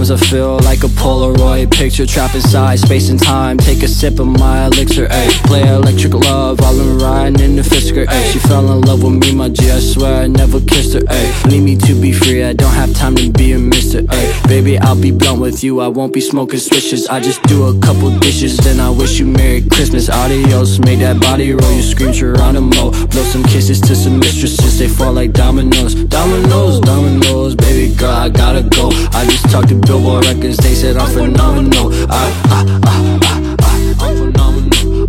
Sometimes I feel like a Polaroid picture trapped inside space and time. Take a sip of my elixir, ayy. Play electric love while I'm riding in the Fisker, ayy. She fell in love with me, my G, I swear I never kissed her, ayy. Leave me to be free, I don't have time to be a mister, ayy. Baby, I'll be blunt with you, I won't be smoking switches. I just do a couple dishes, then I wish you Merry Christmas. Adios, make that body roll, you scream Geronimo. Blow some kisses to some mistresses, they fall like dominoes. Dominoes, dominoes, baby girl, I gotta go. I just talked to Billboard Records, they said I'm phenomenal. I'm phenomenal.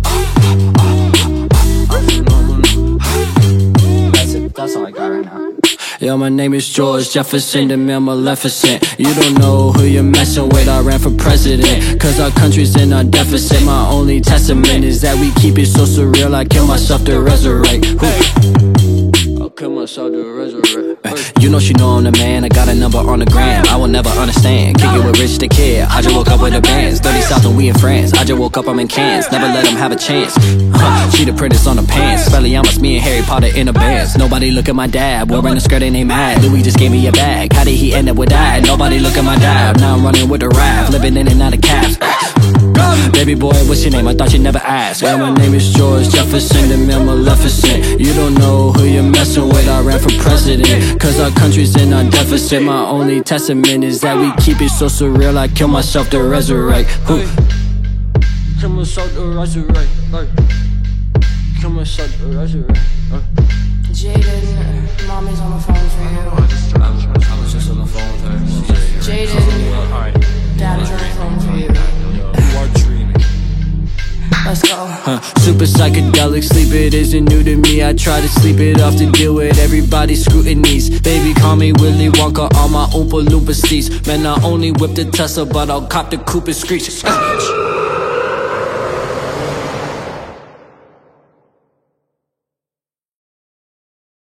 I'm phenomenal. That's it, that's all I got right now. Yo, my name is George Jefferson, the man Maleficent. You don't know who you're messing with, I ran for president. Cause our country's in a deficit. My only testament is that we keep it so surreal, I kill myself to resurrect. I'll kill myself to resurrect. You know she know I'm the man, I got a number on the gram. I will never understand, kick it with Rich the Kid. I just woke up with the bands, 30 South and we in France. I just woke up, I'm in Cannes, never let him have a chance. She the princess on the pants, Spelliamus, me and Harry Potter in a bands. Nobody look at my dad, wearing a skirt and they mad. Louis just gave me a bag, how did he end up with that? Nobody look at my dad, now I'm running with the rap. Living in and out of cabs. Baby boy, what's your name? I thought you never asked. Well, my name is George Jefferson, the man Maleficent. You don't know who you're messing with, I ran for president. Cause our country's in a deficit. My only testament is that we keep it so surreal, I kill myself to resurrect. Kill myself to resurrect. Kill myself to resurrect. Jaden, mommy's on the phone for you. I was just on the phone with her. Jaden, dad is on the phone for you. You are dreaming. Let's go. Super psychedelic, sleep it isn't new to me. I try to sleep it off to deal with everybody's scrutinies. Baby, call me Willy Wonka on my Oompa Loompa steez. Man, I only whip the Tesla, but I'll cop the Cooper Screech.